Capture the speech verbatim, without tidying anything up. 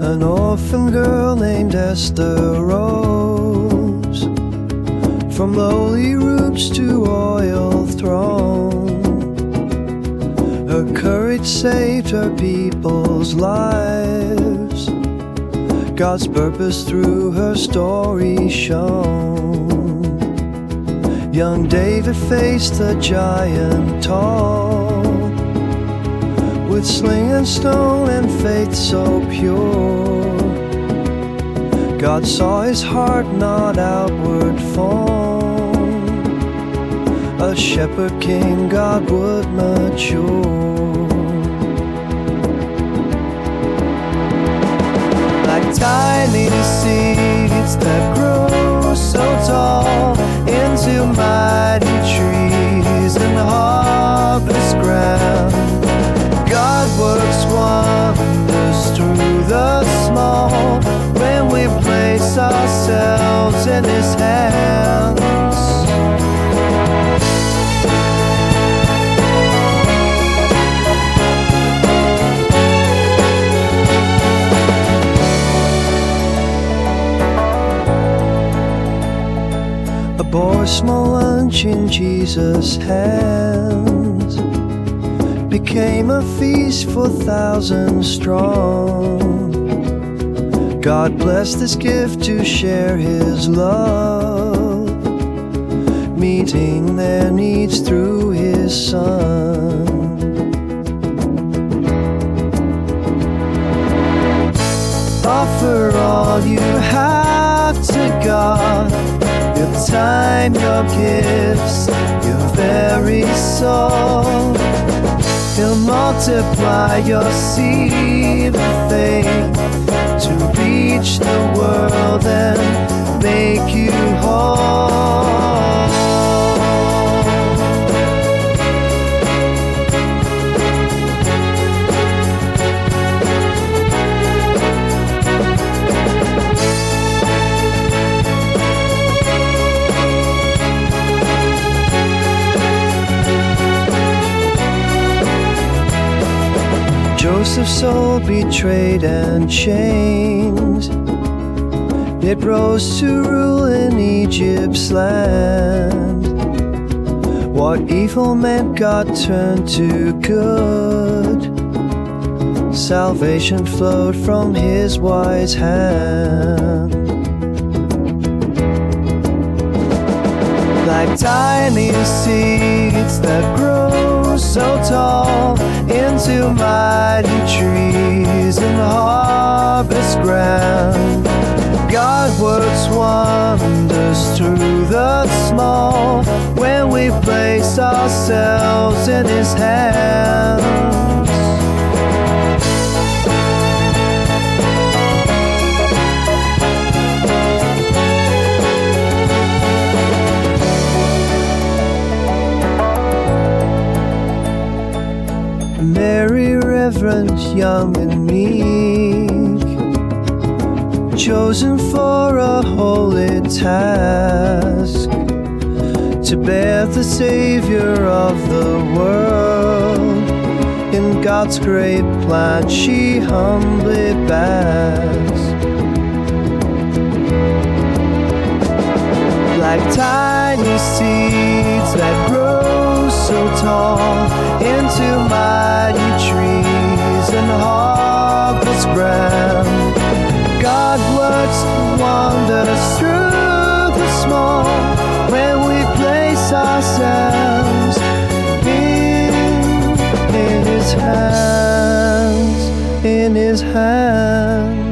An orphan girl named Esther rose from lowly roots to royal throne. Her courage saved her people's lives. God's purpose through her story shone. Young David faced the giant tall, with sling and stone and faith so pure. God saw his heart, not outward form. A shepherd king God would mature. Like tiny seeds that grow so tall into mighty trees in the harvest ground, God works wonders through the small when we place ourselves in his hands. A boy's small lunch in Jesus' hands became a feast for thousands strong. God blessed this gift to share his love, meeting their needs through his Son. Offer all you have to God, your time, your gifts, your very soul. He'll multiply your seed of faith to reach the world and make you whole. Joseph's soul betrayed and chained, it rose to rule in Egypt's land. What evil meant God turned to good. Salvation flowed from his wise hand. Like tiny seeds that grow so tall into mighty trees in the harvest ground, God works wonders through the small when we place ourselves in his hands. Mary, reverent, young and meek, chosen for a holy task, to bear the Savior of the world. In God's great plan she humbly basked. Like tiny seeds that grow so tall into mighty trees in the harvest ground, God works wonders through the small when we place ourselves in, in his hands, in his hands.